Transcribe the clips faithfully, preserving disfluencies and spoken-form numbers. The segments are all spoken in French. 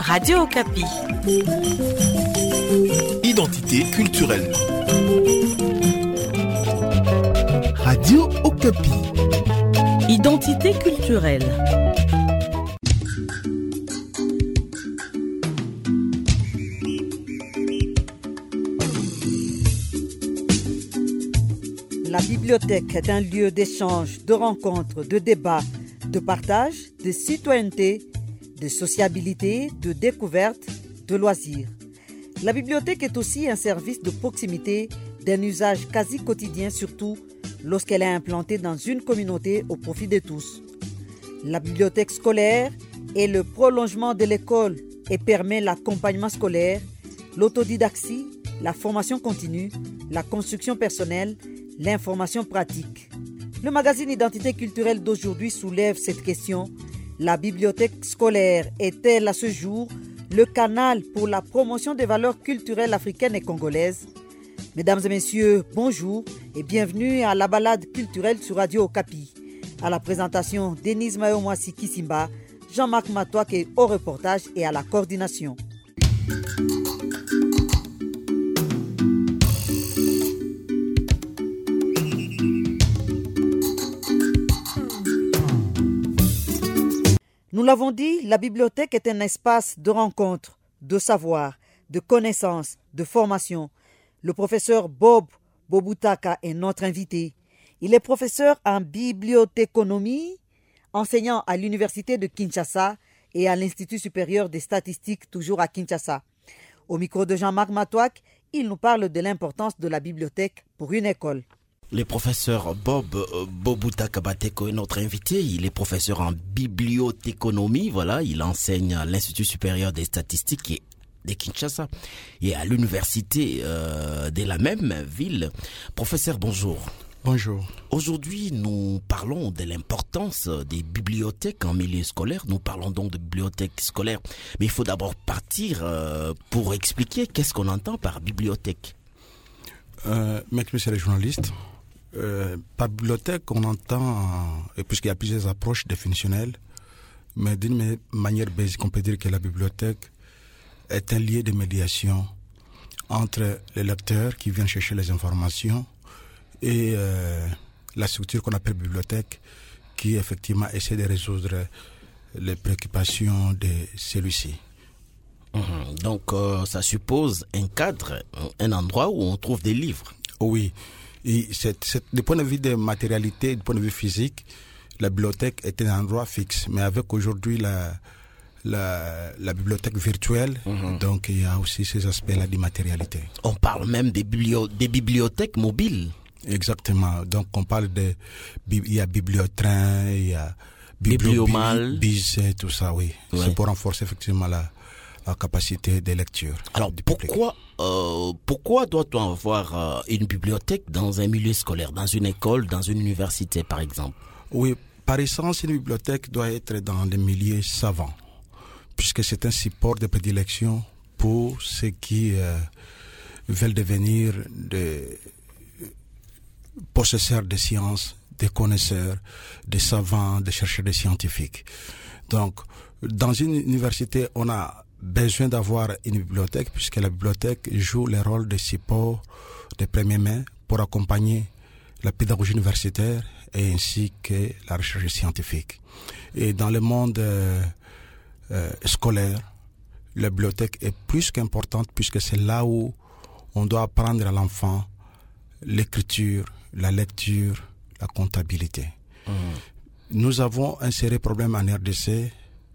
Radio Okapi. Identité culturelle. Radio Okapi. Identité culturelle. La bibliothèque est un lieu d'échange, de rencontre, de débat, de partage, de citoyenneté, de sociabilité, de découverte, de loisirs. La bibliothèque est aussi un service de proximité d'un usage quasi quotidien, surtout lorsqu'elle est implantée dans une communauté au profit de tous. La bibliothèque scolaire est le prolongement de l'école et permet l'accompagnement scolaire, l'autodidaxie, la formation continue, la construction personnelle, l'information pratique. Le magazine Identité culturelle d'aujourd'hui soulève cette question. La bibliothèque scolaire est-elle à ce jour le canal pour la promotion des valeurs culturelles africaines et congolaises? Mesdames et messieurs, bonjour et bienvenue à la balade culturelle sur Radio Okapi. À la présentation, Denise Mayomwasi Kisimba, Jean-Marc Matouak est au reportage et à la coordination. Nous l'avons dit, la bibliothèque est un espace de rencontre, de savoir, de connaissance, de formation. Le professeur Bob Bobutaka est notre invité. Il est professeur en bibliothéconomie, enseignant à l'université de Kinshasa et à l'Institut supérieur des statistiques, toujours à Kinshasa. Au micro de Jean-Marc Matouak, il nous parle de l'importance de la bibliothèque pour une école. Le professeur Bob Bobutaka Bateko est notre invité. Il est professeur en bibliothéconomie. Voilà, il enseigne à l'Institut supérieur des statistiques de Kinshasa et à l'université euh, de la même ville. Professeur, bonjour. Bonjour. Aujourd'hui, nous parlons de l'importance des bibliothèques en milieu scolaire. Nous parlons donc de bibliothèques scolaires. Mais il faut d'abord partir euh, pour expliquer qu'est-ce qu'on entend par bibliothèque. Euh, monsieur le journaliste, euh, par bibliothèque, on entend, euh, puisqu'il y a plusieurs approches définitionnelles, mais d'une manière basique, on peut dire que la bibliothèque est un lieu de médiation entre les lecteurs qui viennent chercher les informations et euh, la structure qu'on appelle bibliothèque qui effectivement essaie de résoudre les préoccupations de celui-ci. Mmh. Donc euh, ça suppose un cadre, un endroit où on trouve des livres. Oui, et c'est, c'est, du point de vue de matérialité, du point de vue physique, la bibliothèque est un endroit fixe. Mais avec aujourd'hui la, la, la bibliothèque virtuelle, mmh. donc il y a aussi ces aspects-là d'immatérialité. On parle même des, biblio- des bibliothèques mobiles. Exactement. Donc on parle de, il y a bibliotrain, il y a bibliomal, bis, tout ça, oui. Ouais. C'est pour renforcer effectivement la la capacité de lecture. Alors pourquoi euh, pourquoi doit-on avoir euh, une bibliothèque dans un milieu scolaire, dans une école, dans une université par exemple? Oui, par essence, une bibliothèque doit être dans des milieux savants, puisque c'est un support de prédilection pour ceux qui euh, veulent devenir des possesseurs de sciences, des connaisseurs, des savants, des chercheurs, des scientifiques. Donc, dans une université, on a besoin d'avoir une bibliothèque puisque la bibliothèque joue le rôle de support de première main pour accompagner la pédagogie universitaire et ainsi que la recherche scientifique. Et dans le monde euh, euh, scolaire, la bibliothèque est plus qu'importante puisque c'est là où on doit apprendre à l'enfant l'écriture, la lecture, la comptabilité. Mmh. Nous avons un sérieux problème en R D C.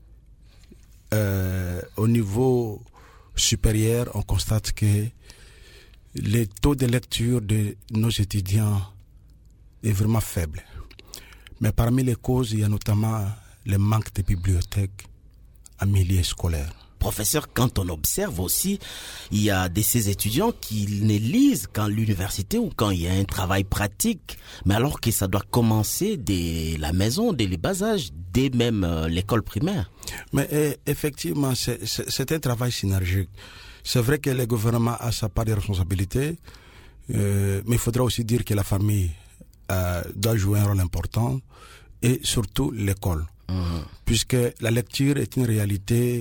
Euh, au niveau supérieur, on constate que le taux de lecture de nos étudiants est vraiment faible. Mais parmi les causes, il y a notamment le manque de bibliothèques en milieu scolaire. Professeur, quand on observe aussi, il y a de ces étudiants qui ne lisent qu'en l'université ou quand il y a un travail pratique, mais alors que ça doit commencer dès la maison, dès les bas âges, dès même euh, l'école primaire. Mais euh, effectivement, c'est, c'est, c'est un travail synergique. C'est vrai que le gouvernement a sa part de responsabilité, euh, mais il faudra aussi dire que la famille euh, doit jouer un rôle important et surtout l'école. Mmh. Puisque la lecture est une réalité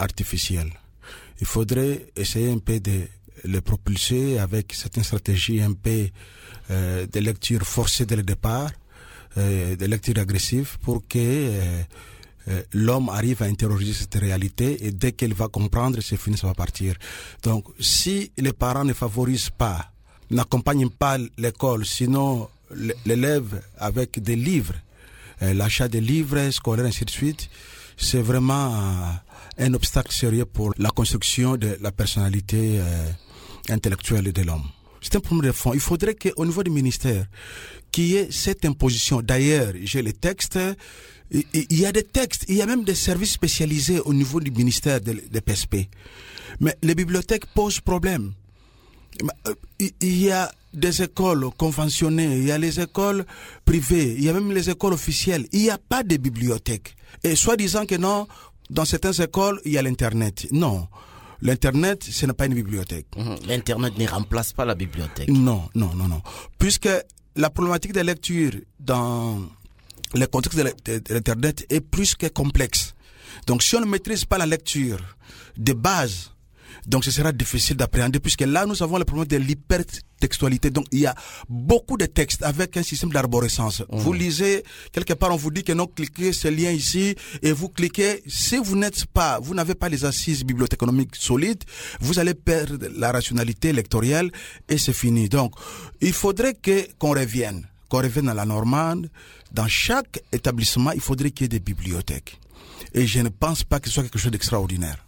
artificielles. Il faudrait essayer un peu de les propulser avec certaines stratégies un peu euh, de lecture forcée dès le départ, euh, de lecture agressive, pour que euh, euh, l'homme arrive à intérioriser cette réalité, et dès qu'il va comprendre, c'est fini, ça va partir. Donc, si les parents ne favorisent pas, n'accompagnent pas l'école, sinon l'élève avec des livres, euh, l'achat des livres scolaires, ainsi de suite, c'est vraiment euh, un obstacle sérieux pour la construction de la personnalité euh, intellectuelle de l'homme. C'est un problème de fond. Il faudrait qu'au niveau du ministère, qu'il y ait cette imposition. D'ailleurs, j'ai les textes, il y a des textes, il y a même des services spécialisés au niveau du ministère des de P S P. Mais les bibliothèques posent problème. Il y a des écoles conventionnées, il y a les écoles privées, il y a même les écoles officielles. Il n'y a pas de bibliothèque. Et soi-disant que non, dans certaines écoles, il y a l'Internet. Non. L'Internet, ce n'est pas une bibliothèque. Mmh. L'Internet ne remplace pas la bibliothèque. Non, non, non, non. Puisque la problématique de lecture dans le contexte de l'Internet est plus que complexe. Donc, si on ne maîtrise pas la lecture de base, donc ce sera difficile d'appréhender, puisque là, nous avons le problème de l'hypertextualité. Donc, il y a beaucoup de textes avec un système d'arborescence. Mmh. Vous lisez, quelque part, on vous dit que non, cliquez ce lien ici, et vous cliquez. Si vous n'êtes pas, vous n'avez pas les assises bibliothéconomiques solides, vous allez perdre la rationalité lectorielle, et c'est fini. Donc, il faudrait que, qu'on revienne, qu'on revienne à la normande. Dans chaque établissement, il faudrait qu'il y ait des bibliothèques. Et je ne pense pas que ce soit quelque chose d'extraordinaire.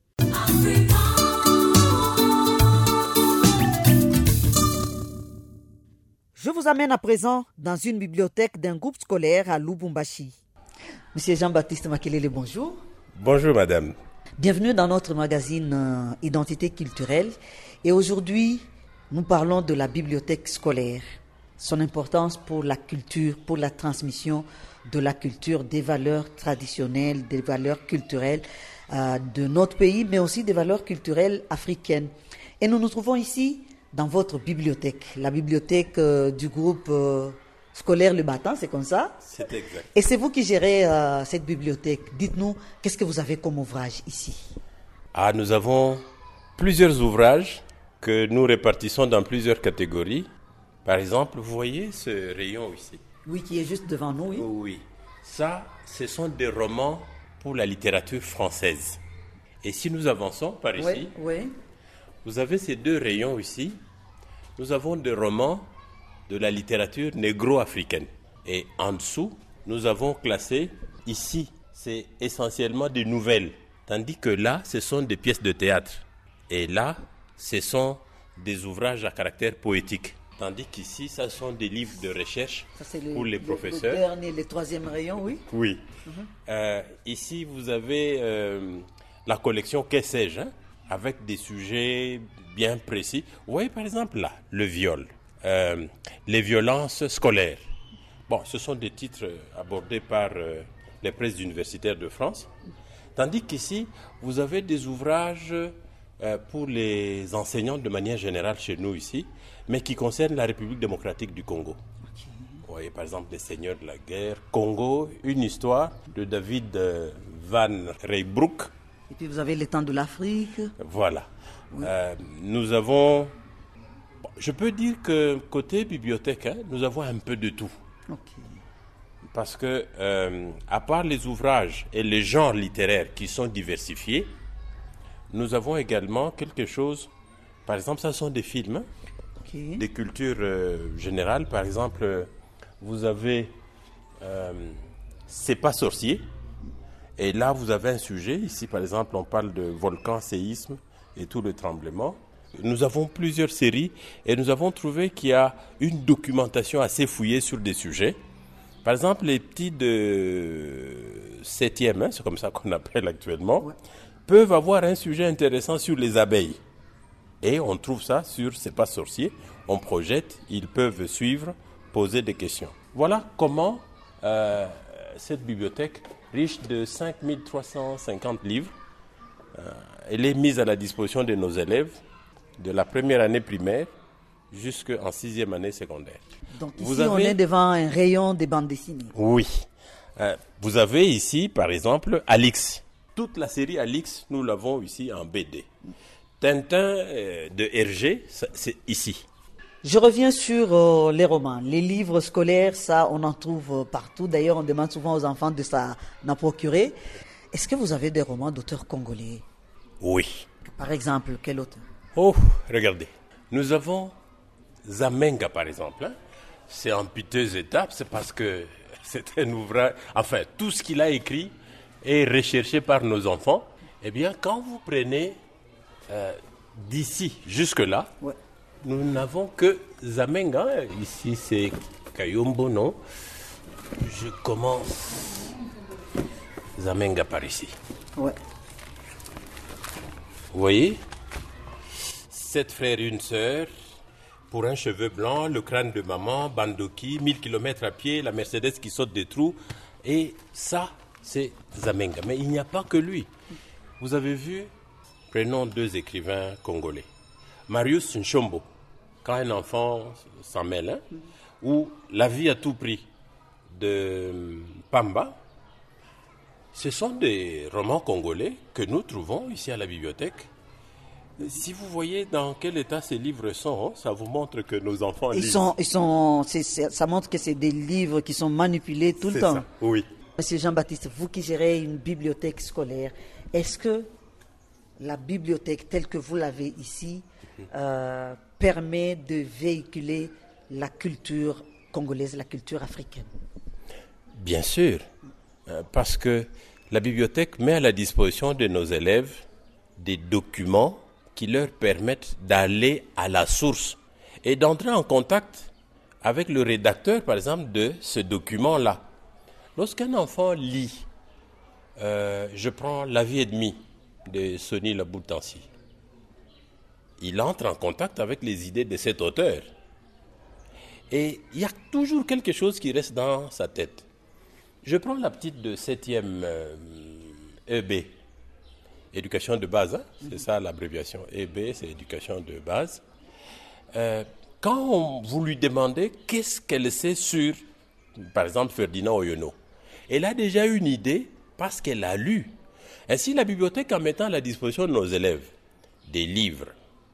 Je vous amène à présent dans une bibliothèque d'un groupe scolaire à Lubumbashi. Monsieur Jean-Baptiste Makelele, bonjour. Bonjour madame. Bienvenue dans notre magazine euh, Identité culturelle. Et aujourd'hui, nous parlons de la bibliothèque scolaire. Son importance pour la culture, pour la transmission de la culture, des valeurs traditionnelles, des valeurs culturelles euh, de notre pays, mais aussi des valeurs culturelles africaines. Et nous nous trouvons ici dans votre bibliothèque, la bibliothèque euh, du groupe euh, scolaire Le Battant, c'est comme ça? C'est exact. Et c'est vous qui gérez euh, cette bibliothèque. Dites-nous, qu'est-ce que vous avez comme ouvrage ici? Ah, nous avons plusieurs ouvrages que nous répartissons dans plusieurs catégories. Par exemple, vous voyez ce rayon ici? Oui, qui est juste devant nous, oui. Oui. Ça, ce sont des romans pour la littérature française. Et si nous avançons par ici, oui, oui. Vous avez ces deux rayons ici. Nous avons des romans de la littérature négro-africaine. Et en dessous, nous avons classé ici, c'est essentiellement des nouvelles. Tandis que là, ce sont des pièces de théâtre. Et là, ce sont des ouvrages à caractère poétique. Tandis qu'ici, ce sont des livres de recherche ça, le, pour les le, professeurs. Le dernier, le troisième rayon, oui. Oui. Mm-hmm. Euh, ici, vous avez euh, la collection Que sais-je, hein, avec des sujets bien précis. Vous voyez par exemple là, le viol, euh, les violences scolaires. Bon, ce sont des titres abordés par euh, les presses universitaires de France. Tandis qu'ici, vous avez des ouvrages euh, pour les enseignants de manière générale chez nous ici, mais qui concernent la République démocratique du Congo. Okay. Vous voyez par exemple les seigneurs de la guerre, Congo, une histoire de David euh, Van Reybrouck. Et puis vous avez les temps de l'Afrique. Voilà. Oui. Euh, nous avons... Bon, je peux dire que côté bibliothèque, hein, nous avons un peu de tout. Okay. Parce que, euh, à part les ouvrages et les genres littéraires qui sont diversifiés, nous avons également quelque chose... Par exemple, ça sont des films, hein, okay. Des cultures euh, générales. Par exemple, vous avez... Euh, C'est pas sorcier. Et là, vous avez un sujet. Ici, par exemple, on parle de volcan, séisme et tout le tremblement. Nous avons plusieurs séries et nous avons trouvé qu'il y a une documentation assez fouillée sur des sujets. Par exemple, les petits de septième, hein, c'est comme ça qu'on appelle actuellement, ouais. peuvent avoir un sujet intéressant sur les abeilles. Et on trouve ça sur C'est pas sorcier. On projette, ils peuvent suivre, poser des questions. Voilà comment euh, cette bibliothèque riche de cinq mille trois cent cinquante livres. Euh, elle est mise à la disposition de nos élèves de la première année primaire jusqu'en sixième année secondaire. Donc ici, vous avez... on est devant un rayon des bandes dessinées. Oui. Euh, vous avez ici, par exemple, Alix. toute la série Alix, nous l'avons ici en B D. Tintin euh, de Hergé, ça, c'est ici. Je reviens sur euh, les romans. Les livres scolaires, ça, on en trouve euh, partout. D'ailleurs, on demande souvent aux enfants de s'en procurer. Est-ce que vous avez des romans d'auteurs congolais? Oui. Par exemple, quel auteur? Oh, regardez. Nous avons Zamenga, par exemple. Hein. C'est en piteuse étape, c'est parce que c'est un ouvrage... Enfin, tout ce qu'il a écrit est recherché par nos enfants. Eh bien, quand vous prenez euh, d'ici jusque-là, ouais. Nous n'avons que Zamenga. Ici, c'est Kayombo, non? Je commence Zamenga par ici. Ouais. Vous voyez? Sept frères, une sœur, pour un cheveu blanc, le crâne de maman, Bandoki, mille kilomètres à pied, la Mercedes qui saute des trous. Et ça, c'est Zamenga. Mais il n'y a pas que lui. Vous avez vu, prenons deux écrivains congolais. Marius Nchombo, quand un enfant s'en mêle, hein, ou La vie à tout prix de Pamba, ce sont des romans congolais que nous trouvons ici à la bibliothèque. Si vous voyez dans quel état ces livres sont, ça vous montre que nos enfants ils lisent. Sont, ils sont, c'est, c'est, ça montre que c'est des livres qui sont manipulés tout c'est le temps. Ça, oui. Monsieur Jean-Baptiste, vous qui gérez une bibliothèque scolaire, est-ce que la bibliothèque telle que vous l'avez ici euh, permet de véhiculer la culture congolaise, la culture africaine? Bien sûr, parce que la bibliothèque met à la disposition de nos élèves des documents qui leur permettent d'aller à la source et d'entrer en contact avec le rédacteur, par exemple, de ce document-là. Lorsqu'un enfant lit, euh, je prends La vie et demie de Sonny Laboutansi, il entre en contact avec les idées de cet auteur. Et il y a toujours quelque chose qui reste dans sa tête. Je prends la petite de septième euh, E B, éducation de base, hein? C'est ça l'abréviation. E B, c'est éducation de base. Euh, quand on, vous lui demandez qu'est-ce qu'elle sait sur, par exemple, Ferdinand Oyono, elle a déjà une idée parce qu'elle a lu. Ainsi, la bibliothèque, en mettant à la disposition de nos élèves des livres,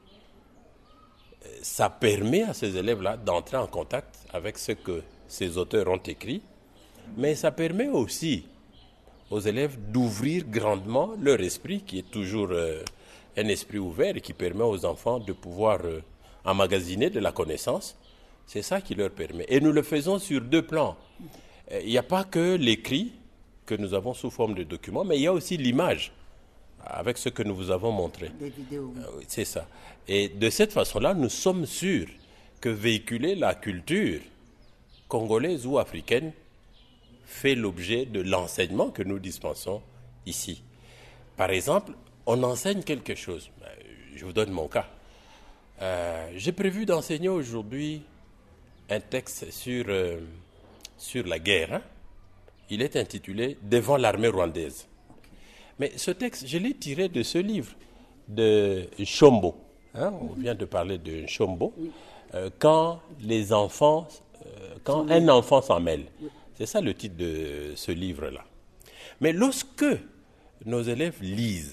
ça permet à ces élèves-là d'entrer en contact avec ce que ces auteurs ont écrit, mais ça permet aussi aux élèves d'ouvrir grandement leur esprit, qui est toujours euh, un esprit ouvert et qui permet aux enfants de pouvoir euh, emmagasiner de la connaissance. C'est ça qui leur permet. Et nous le faisons sur deux plans. Il n'y a pas que l'écrit que nous avons sous forme de documents, mais il y a aussi l'image, avec ce que nous vous avons montré. Des vidéos. Euh, c'est ça. Et de cette façon-là, nous sommes sûrs que véhiculer la culture congolaise ou africaine fait l'objet de l'enseignement que nous dispensons ici. Par exemple, on enseigne quelque chose. Je vous donne mon cas. Euh, j'ai prévu d'enseigner aujourd'hui un texte sur, euh, sur la guerre. Hein. Il est intitulé « Devant l'armée rwandaise ». Mais ce texte, je l'ai tiré de ce livre de Nchombo. Hein, on vient de parler de Nchombo. Oui. Euh, quand les enfants, euh, quand un enfant s'en mêle. Oui. C'est ça le titre de ce livre-là. Mais lorsque nos élèves lisent,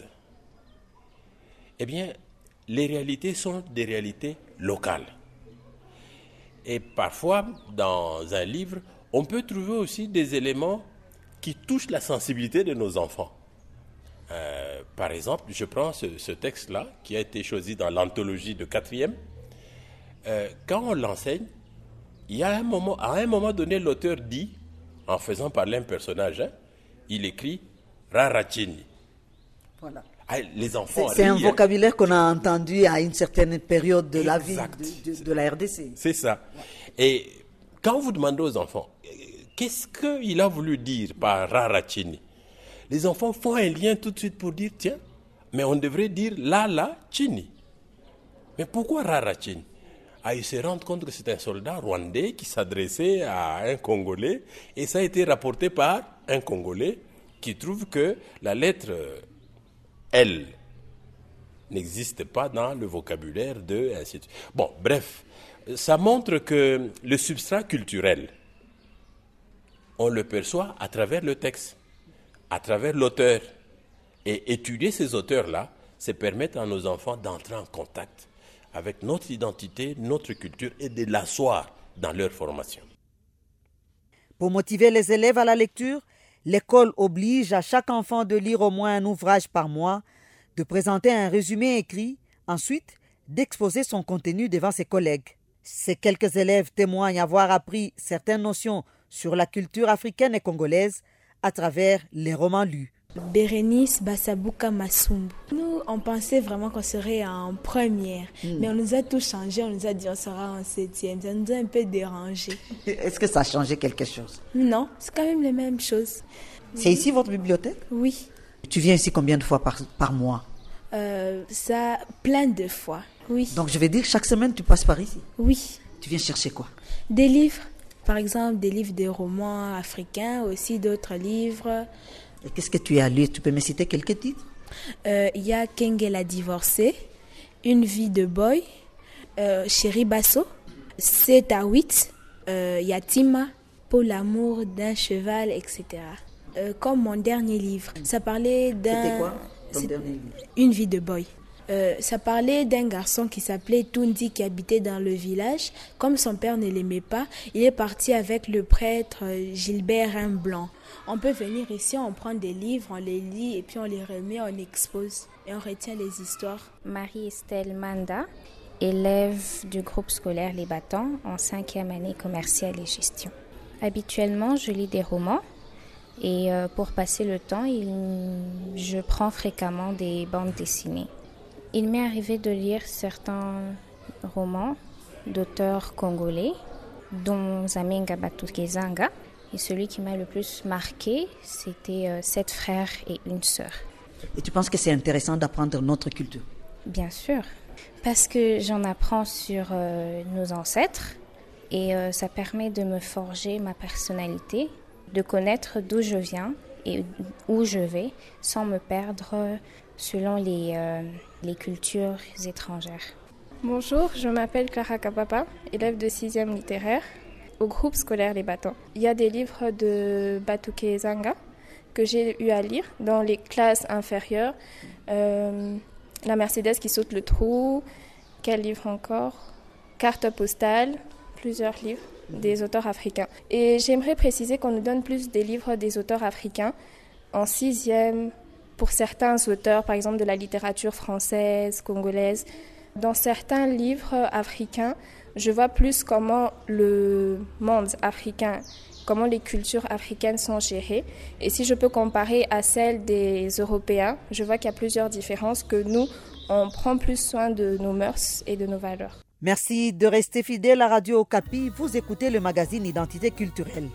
eh bien, les réalités sont des réalités locales. Et parfois, dans un livre, on peut trouver aussi des éléments qui touchent la sensibilité de nos enfants. Euh, par exemple, je prends ce, ce texte-là, qui a été choisi dans l'anthologie de quatrième. Euh, quand on l'enseigne, il y a un moment, à un moment donné, l'auteur dit, en faisant parler un personnage, hein, il écrit « Rarachini ». Voilà. Ah, les enfants c'est, c'est un rient, vocabulaire hein. qu'on a entendu à une certaine période de exact. La vie de, de, de la R D C. C'est ça. Ouais. Et quand vous demandez aux enfants, qu'est-ce qu'il a voulu dire par Rarachini, les enfants font un lien tout de suite pour dire, tiens, mais on devrait dire Lala Chini. Mais pourquoi Rarachini? Ah, ils se rendent compte que c'est un soldat rwandais qui s'adressait à un Congolais, et ça a été rapporté par un Congolais qui trouve que la lettre L n'existe pas dans le vocabulaire de ainsi de suite. Bon, bref, ça montre que le substrat culturel, on le perçoit à travers le texte, à travers l'auteur. Et étudier ces auteurs-là, c'est permettre à nos enfants d'entrer en contact avec notre identité, notre culture et de l'asseoir dans leur formation. Pour motiver les élèves à la lecture, l'école oblige à chaque enfant de lire au moins un ouvrage par mois, de présenter un résumé écrit, ensuite d'exposer son contenu devant ses collègues. Ces quelques élèves témoignent avoir appris certaines notions sur la culture africaine et congolaise à travers les romans lus. Bérénice Bassabuka Masumbu. Nous, on pensait vraiment qu'on serait en première, mmh. mais on nous a tout changé, on nous a dit on sera en septième, ça nous a un peu dérangé. Est-ce que ça a changé quelque chose? Non, c'est quand même les mêmes choses. C'est ici votre bibliothèque? Oui. Tu viens ici combien de fois par, par mois? euh, Ça, plein de fois, oui. Donc je vais dire chaque semaine tu passes par ici? Oui. Tu viens chercher quoi? Des livres, par exemple des livres de romans africains, aussi d'autres livres. Et qu'est-ce que tu as lu? Tu peux me citer quelques titres? Il euh, y a Kenge la divorcée, Une vie de boy, euh, Chéri Basso, sept à huit, il euh, y a Tima, Pour l'amour d'un cheval, et cetera. Euh, comme mon dernier livre, ça parlait d'un... C'était quoi ton dernier livre? Une vie de boy. Euh, ça parlait d'un garçon qui s'appelait Tundi qui habitait dans le village. Comme son père ne l'aimait pas, il est parti avec le prêtre Gilbert Rimblon. On peut venir ici, on prend des livres, on les lit et puis on les remet, on expose et on retient les histoires. Marie-Estelle Manda, élève du groupe scolaire Les Battants en cinquième année commerciale et gestion. Habituellement, je lis des romans et euh, pour passer le temps, il, je prends fréquemment des bandes dessinées. Il m'est arrivé de lire certains romans d'auteurs congolais, dont Zamenga Batukezanga. Et celui qui m'a le plus marqué, c'était euh, Sept frères et une sœur. Et tu penses que c'est intéressant d'apprendre notre culture? Bien sûr, parce que j'en apprends sur euh, nos ancêtres et euh, ça permet de me forger ma personnalité, de connaître d'où je viens et où je vais sans me perdre selon les, euh, les cultures étrangères. Bonjour, je m'appelle Clara Kapapa, élève de sixième littéraire au groupe scolaire Les Battants. Il y a des livres de Batukezanga que j'ai eu à lire dans les classes inférieures. Euh, La Mercedes qui saute le trou, quel livre encore? Carte postale, plusieurs livres des auteurs africains. Et j'aimerais préciser qu'on nous donne plus des livres des auteurs africains en sixième, pour certains auteurs, par exemple de la littérature française, congolaise. Dans certains livres africains, je vois plus comment le monde africain, comment les cultures africaines sont gérées. Et si je peux comparer à celles des Européens, je vois qu'il y a plusieurs différences, que nous, on prend plus soin de nos mœurs et de nos valeurs. Merci de rester fidèle à Radio Okapi. Vous écoutez le magazine Identité culturelle.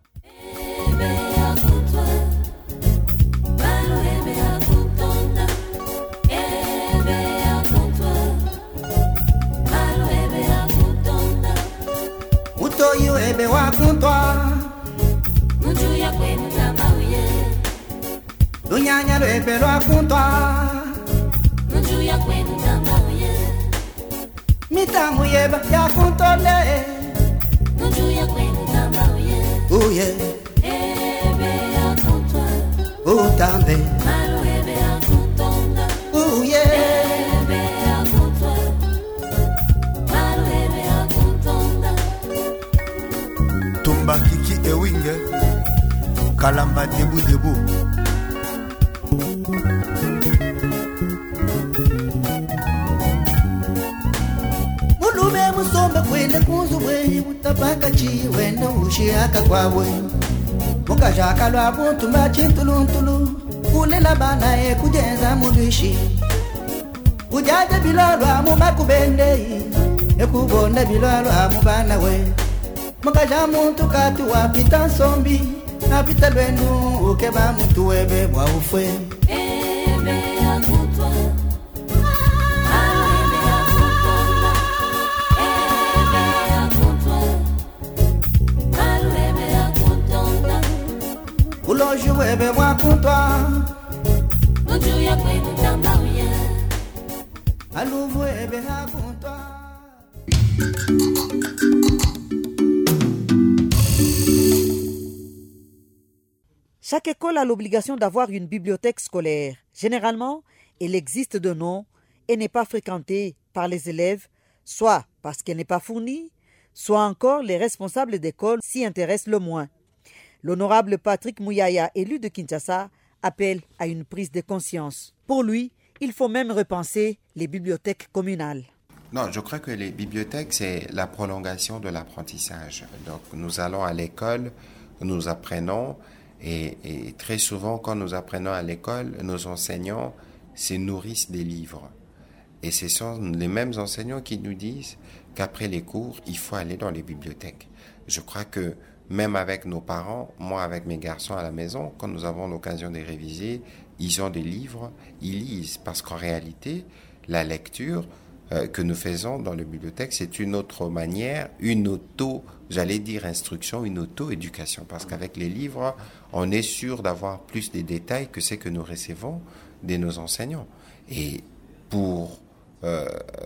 Utoyo ebe wakuntwa Mujuya kwenu tamauye Dunyanya ebe wakuntwa Mujuya kwenu tamauye Mitamu yeba yakuntole Mujuya kwenu tamauye Uye Ebe yakuntwa Utambe Malu ebe yakuntonda Uye Ebe yakuntwa Malu ebe yakuntonda Tumba Kiki Ewinge Kalamba Debu Debu Mulube musombe kwende kuzubwe Utapaka chi wende ushiaka kwawe Mukajaka lwa buntu mbachintuluntulu Kulela bana e kujenza mulishi Ujaje bilalwa mubakubende Ekubonda bilalwa mubana we Mukaja muntu kati wapita nsombi Napita lwenu ukeba muntu webe mwa ufwe Ebe yakuntwa Malu ebe yakuntonda Ebe yakuntwa Malu ebe yakuntonda Uloju webe mwa kuntwa Mujuya kwenu tamauye Aluvu ebe hakuntwa Chaque école a l'obligation d'avoir une bibliothèque scolaire. Généralement, elle existe de nom et n'est pas fréquentée par les élèves, soit parce qu'elle n'est pas fournie, soit encore les responsables d'école s'y intéressent le moins. L'honorable Patrick Mouyaya, élu de Kinshasa, appelle à une prise de conscience. Pour lui, il faut même repenser les bibliothèques communales. Non, je crois que les bibliothèques, c'est la prolongation de l'apprentissage. Donc, nous allons à l'école, nous apprenons, et, et très souvent, quand nous apprenons à l'école, nos enseignants se nourrissent des livres. Et ce sont les mêmes enseignants qui nous disent qu'après les cours, il faut aller dans les bibliothèques. Je crois que même avec nos parents, moi avec mes garçons à la maison, quand nous avons l'occasion de réviser, ils ont des livres, ils lisent. Parce qu'en réalité, la lecture euh, que nous faisons dans les bibliothèques, c'est une autre manière, une auto, j'allais dire instruction, une auto-éducation. Parce qu'avec les livres, on est sûr d'avoir plus de détails que ce que nous recevons de nos enseignants. Et pour euh,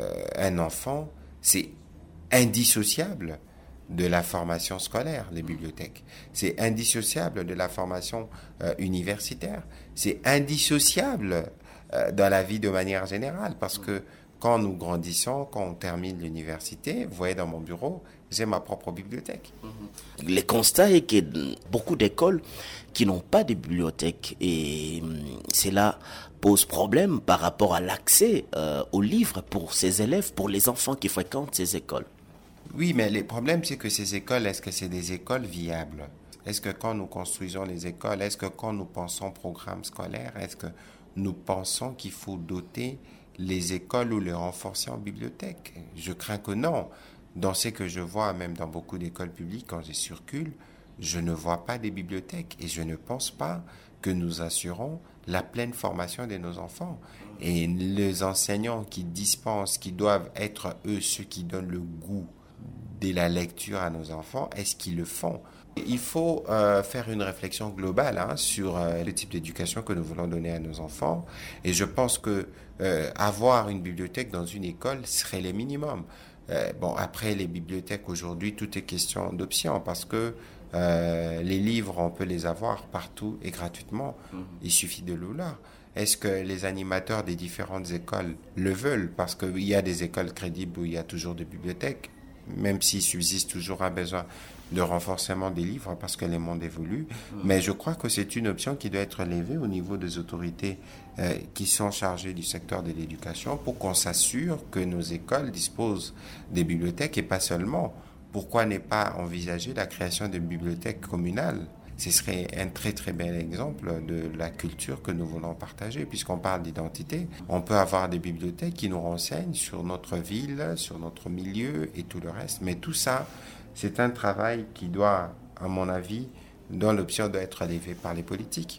un enfant, c'est indissociable de la formation scolaire, les bibliothèques. C'est indissociable de la formation euh, universitaire. C'est indissociable euh, dans la vie de manière générale, parce que quand nous grandissons, quand on termine l'université, vous voyez dans mon bureau, j'ai ma propre bibliothèque. Le constat est que beaucoup d'écoles qui n'ont pas de bibliothèque, et cela pose problème par rapport à l'accès euh, aux livres pour ces élèves, pour les enfants qui fréquentent ces écoles. Oui, mais le problème, c'est que ces écoles, est-ce que c'est des écoles viables? Est-ce que quand nous construisons les écoles, est-ce que quand nous pensons programme scolaire, est-ce que nous pensons qu'il faut doter les écoles ou les renforcer en bibliothèque? Je crains que non. Dans ce que je vois, même dans beaucoup d'écoles publiques, quand je circule, je ne vois pas des bibliothèques et je ne pense pas que nous assurons la pleine formation de nos enfants. Et les enseignants qui dispensent, qui doivent être eux ceux qui donnent le goût de la lecture à nos enfants, est-ce qu'ils le font? Il faut euh, faire une réflexion globale hein, sur euh, le type d'éducation que nous voulons donner à nos enfants. Et je pense que euh, avoir une bibliothèque dans une école serait le minimum. Euh, bon, après, les bibliothèques aujourd'hui, tout est question d'option parce que euh, les livres, on peut les avoir partout et gratuitement. Mmh. Il suffit de le vouloir. Est-ce que les animateurs des différentes écoles le veulent? Parce qu'il y a des écoles crédibles où il y a toujours des bibliothèques, même s'il subsiste toujours un besoin de renforcement des livres parce que le monde évolue. Mmh. Mais je crois que c'est une option qui doit être levée au niveau des autorités euh, qui sont chargées du secteur de l'éducation pour qu'on s'assure que nos écoles disposent des bibliothèques et pas seulement. Pourquoi ne pas envisager la création d'une bibliothèque communale? Ce serait un très très bel exemple de la culture que nous voulons partager. Puisqu'on parle d'identité, on peut avoir des bibliothèques qui nous renseignent sur notre ville, sur notre milieu et tout le reste. Mais tout ça, c'est un travail qui doit, à mon avis, dont l'option doit être levée par les politiques.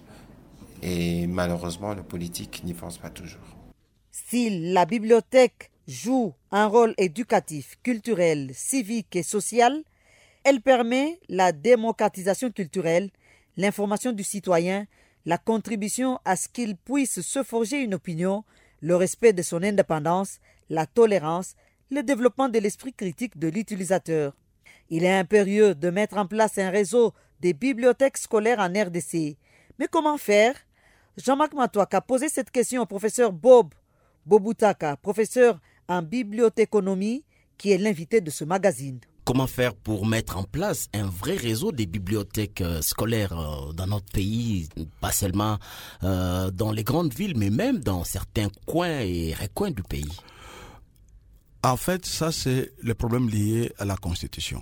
Et malheureusement, les politiques n'y pensent pas toujours. Si la bibliothèque joue un rôle éducatif, culturel, civique et social, elle permet la démocratisation culturelle, l'information du citoyen, la contribution à ce qu'il puisse se forger une opinion, le respect de son indépendance, la tolérance, le développement de l'esprit critique de l'utilisateur. Il est impérieux de mettre en place un réseau des bibliothèques scolaires en R D C. Mais comment faire? Jean-Marc Matoak a posé cette question au professeur Bob Bobutaka, professeur en bibliothéconomie, qui est l'invité de ce magazine. Comment faire pour mettre en place un vrai réseau des bibliothèques euh, scolaires euh, dans notre pays, pas seulement euh, dans les grandes villes, mais même dans certains coins et recoins du pays? En fait, ça, c'est le problème lié à la Constitution.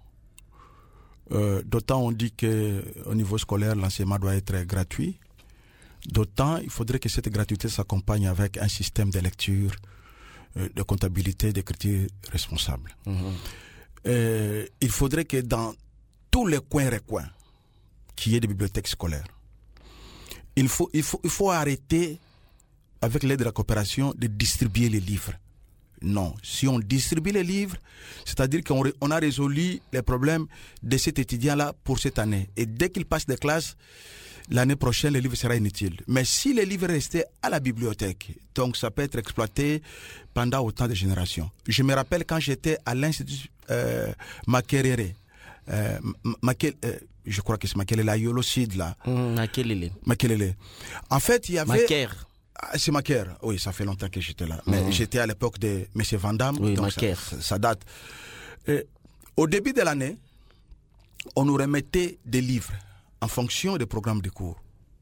Euh, d'autant on dit qu'au niveau scolaire, l'enseignement doit être gratuit. D'autant, il faudrait que cette gratuité s'accompagne avec un système de lecture, euh, de comptabilité, d'écriture responsable. Mmh. Euh, il faudrait que dans tous les coins recoins, qu'il y ait des bibliothèques scolaires. Il faut, il faut, il faut arrêter, avec l'aide de la coopération, de distribuer les livres. Non, si on distribue les livres, c'est-à-dire qu'on on a résolu les problèmes de cet étudiant-là pour cette année. Et dès qu'il passe des classes, l'année prochaine, le livre sera inutile. Mais si les livres restaient à la bibliothèque, donc ça peut être exploité pendant autant de générations. Je me rappelle quand j'étais à l'Institut euh, Makerere, euh, Makel, euh, je crois que c'est Makelele, à Yolocide, là. Mmh, Makelele. Makelele. En fait, il y avait... Macaire. Ah, c'est Macaire, oui, ça fait longtemps que j'étais là. Mais mmh. j'étais à l'époque de M. Van Damme, oui, donc ça, ça, ça date. Et au début de l'année, on nous remettait des livres en fonction des programmes de cours.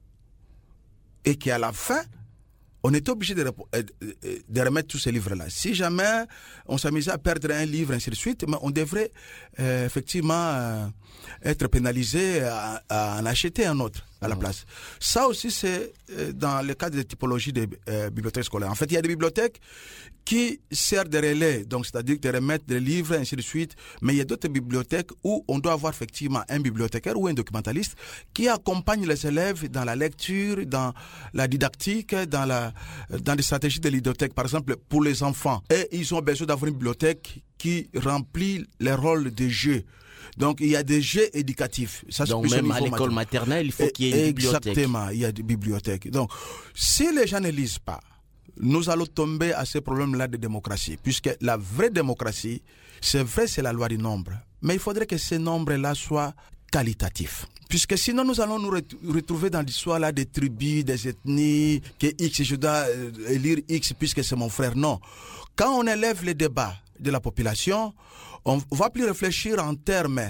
Et qu'à la fin, on était obligé de, de remettre tous ces livres-là. Si jamais on s'amusait à perdre un livre, ainsi de suite, mais on devrait euh, effectivement euh, être pénalisé à, à en acheter un autre à la place. Ça aussi, c'est euh, dans le cadre des typologies des euh, bibliothèques scolaires. En fait, il y a des bibliothèques qui servent de relais, donc c'est-à-dire de remettre des livres, ainsi de suite. Mais il y a d'autres bibliothèques où on doit avoir effectivement un bibliothécaire ou un documentaliste qui accompagne les élèves dans la lecture, dans la didactique, dans la dans les stratégies de bibliothèque. Par exemple, pour les enfants, et ils ont besoin d'avoir une bibliothèque qui remplit les rôles de jeu. Donc, il y a des jeux éducatifs. Ça, donc, même à l'école maternelle, il faut qu'il y ait une bibliothèque. Exactement, il y a des bibliothèques. Donc, si les gens ne lisent pas, nous allons tomber à ce problème-là de démocratie. Puisque la vraie démocratie, c'est vrai, c'est la loi du nombre. Mais il faudrait que ces nombres-là soient qualitatifs. Puisque sinon, nous allons nous retrouver dans l'histoire là des tribus, des ethnies, que X, je dois élire X puisque c'est mon frère. Non. Quand on élève les débats de la population, on ne va plus réfléchir en termes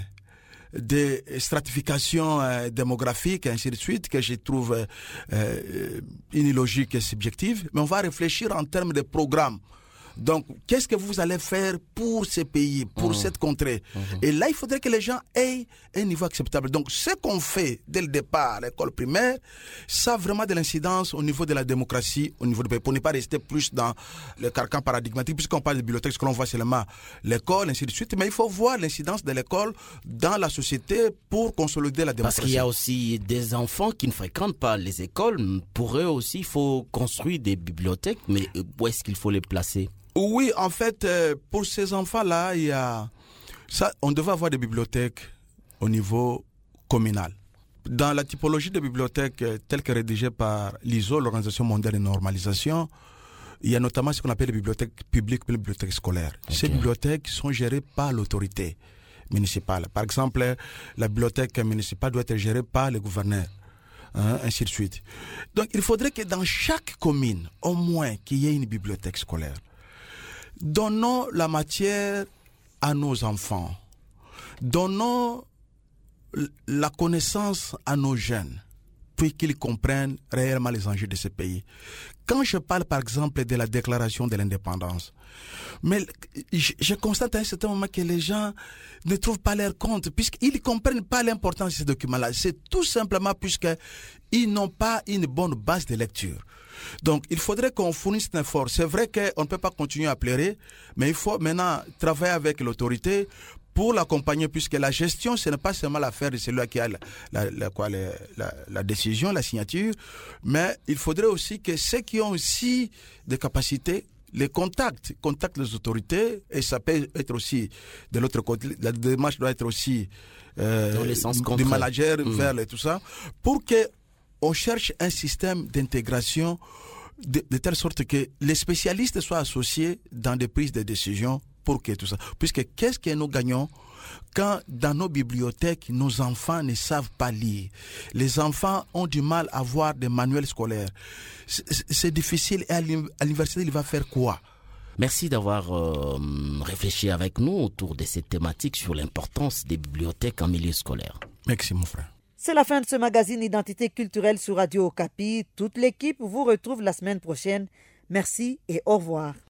de stratification euh, démographique, et ainsi de suite, que je trouve euh, illogique et subjective, mais on va réfléchir en termes de programme. Donc, qu'est-ce que vous allez faire pour ces pays, pour mmh. cette contrée mmh. Et là, il faudrait que les gens aient un niveau acceptable. Donc, ce qu'on fait dès le départ à l'école primaire, ça a vraiment de l'incidence au niveau de la démocratie, au niveau du pays, pour ne pas rester plus dans le carcan paradigmatique, puisqu'on parle de bibliothèque, ce que l'on voit seulement l'école, ainsi de suite. Mais il faut voir l'incidence de l'école dans la société pour consolider la démocratie. Parce qu'il y a aussi des enfants qui ne fréquentent pas les écoles. Pour eux aussi, il faut construire des bibliothèques, mais où est-ce qu'il faut les placer ? Oui, en fait, euh, pour ces enfants-là, il y a ça, on devait avoir des bibliothèques au niveau communal. Dans la typologie des bibliothèques euh, telle que rédigée par l'I S O, l'Organisation mondiale de normalisation, il y a notamment ce qu'on appelle les bibliothèques publiques et les bibliothèques scolaires. Okay. Ces bibliothèques sont gérées par l'autorité municipale. Par exemple, la bibliothèque municipale doit être gérée par le gouverneur. Hein, ainsi de suite. Donc, il faudrait que dans chaque commune, au moins, qu'il y ait une bibliothèque scolaire. Donnons la matière à nos enfants. Donnons la connaissance à nos jeunes, puis qu'ils comprennent réellement les enjeux de ce pays. Quand je parle, par exemple, de la déclaration de l'indépendance, mais je, je constate à un certain moment que les gens ne trouvent pas leur compte, puisqu'ils ne comprennent pas l'importance de ces documents-là. C'est tout simplement puisqu'ils n'ont pas une bonne base de lecture. Donc, il faudrait qu'on fournisse un effort. C'est vrai qu'on ne peut pas continuer à pleurer, mais il faut maintenant travailler avec l'autorité pour l'accompagner, puisque la gestion, ce n'est pas seulement l'affaire de celui qui a la, la, la, quoi, la, la, la décision, la signature, mais il faudrait aussi que ceux qui ont aussi des capacités les contactent, contactent les autorités, et ça peut être aussi, de l'autre côté, la démarche doit être aussi euh, dans le sens du manager mmh. vers les, tout ça, pour que on cherche un système d'intégration de, de telle sorte que les spécialistes soient associés dans des prises de décision pour que tout ça. Puisque qu'est-ce que nous gagnons quand dans nos bibliothèques, nos enfants ne savent pas lire? Les enfants ont du mal à voir des manuels scolaires. C'est, c'est difficile. Et à l'université, il va faire quoi? Merci d'avoir euh, réfléchi avec nous autour de cette thématique sur l'importance des bibliothèques en milieu scolaire. Merci mon frère. C'est la fin de ce magazine Identité culturelle sur Radio Okapi. Toute l'équipe vous retrouve la semaine prochaine. Merci et au revoir.